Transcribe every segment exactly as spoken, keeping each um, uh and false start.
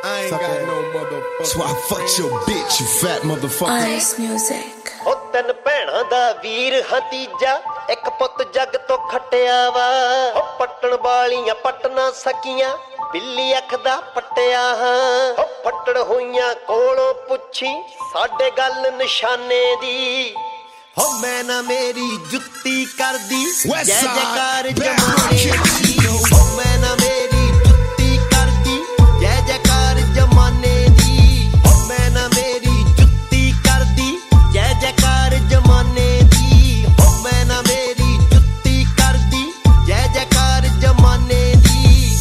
I ain't got no motherfucker. That's why I fucked your bitch, you fat motherfucker. Ice music. ਹੋ ਤਿੰਨ ਭੈਣਾਂ ਦਾ ਵੀਰ ਹਾਂ ਤੀਜਾ, ਇੱਕ ਪੁੱਤ ਜੱਗ ਤੋਂ ਖੱਟਿਆ ਵਾ। ਹੋ ਪੱਟਣ ਵਾਲੀਆਂ ਪੱਟ ਨਾ ਸਕੀਆਂ, ਬਿੱਲੀ ਅੱਖ ਦਾ ਪੱਟਿਆ ਹਾਂ। ਹੋ ਫੱਟੜ ਹੋਈਆਂ ਕੋਲੋਂ ਪੁੱਛੀ ਸਾਡੇ ਗੱਲ ਨਿਸ਼ਾਨੇ ਦੀ। ਹੋ ਮੈਂ ਨਾ ਮੇਰੀ ਜੁੱਤੀ ਕਰਦੀ ਜੈ ਜੈਕਾਰ ਜਮਾਨੇ ਦੀ। ਹੋ ਮੈਂ ਨਾ ਮੇਰੀ ਜੁੱਤੀ ਕਰਦੀ ਜੈ ਜੈਕਾਰ ਜਮਾਨੇ ਦੀ। ਹੋ ਮੈਂ ਨਾ ਮੇਰੀ ਜੁੱਤੀ ਕਰਦੀ ਜੈ ਜੈਕਾਰ ਜਮਾਨੇ ਦੀ। ਹੋ ਮੈਂ ਨਾ ਮੇਰੀ ਜੁੱਤੀ ਕਰਦੀ ਜੈ ਜੈਕਾਰ ਜਮਾਨੇ ਦੀ।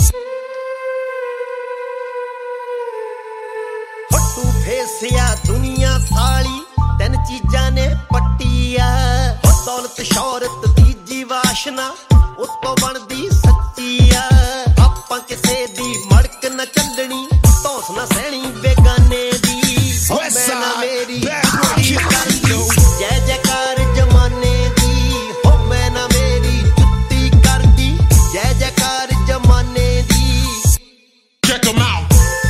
ਫੱਟੂ ਫੇਸਿਆ ਦੁਨੀਆ ਸਾਲੀ ਤਿੰਨ ਚੀਜ਼ਾਂ ਨੇ ਪੱਟੀ ਆ। ਦੌਲਤ ਸ਼ੌਹਰਤ ਤੀਜੀ ਵਾਸ਼ਨਾ ਉੱਤੋਂ ਬਣਦੀ ਸੱਚੀ ਆ। ਆਪਾਂ ਕਿਸੇ ਦੀ ਮੜਕ ਨਾ ਚੱਲਣੀ, ਧੌਂਸ ਨਾ ਸਹਿਣੀ ਬੇਗਾਨੇ ਦੀ। ਮੈਂ ਨਾ ਮੇਰੀ ਜੁੱਤੀ ਕਰਦੀ ਜੈ ਜੈਕਾਰ ਜਮਾਨੇ ਦੀ। ਹੋ ਮੈਂ ਨਾ ਮੇਰੀ ਜੁੱਤੀ ਕਰਦੀ ਜੈ ਜੈਕਾਰ ਜਮਾਨੇ ਦੀ। Check 'em out.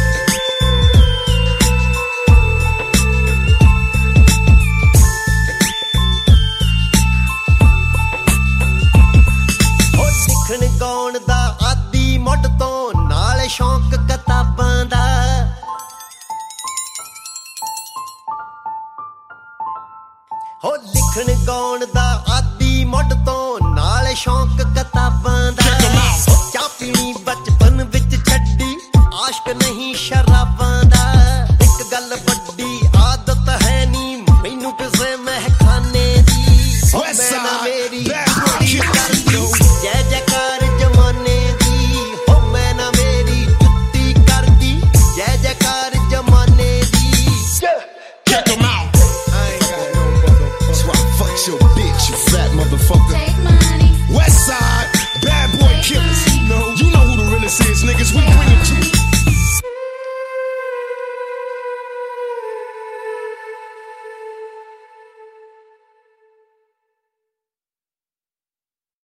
ਲਿਖਣ ਗਾਉਣ ਦਾ ਆਦੀ ਮੁੱਢ ਤੋਂ, ਨਾਲ ਸ਼ੌਂਕ ਕਿਤਾਬਾਂ ਦਾ। ਹੋ ਲਿਖਣ ਗਾਉਣ ਦਾ ਆਦੀ ਮੁੱਢ ਤੋਂ, ਨਾਲ ਸ਼ੌਂਕ ਕਿਤਾਬਾਂ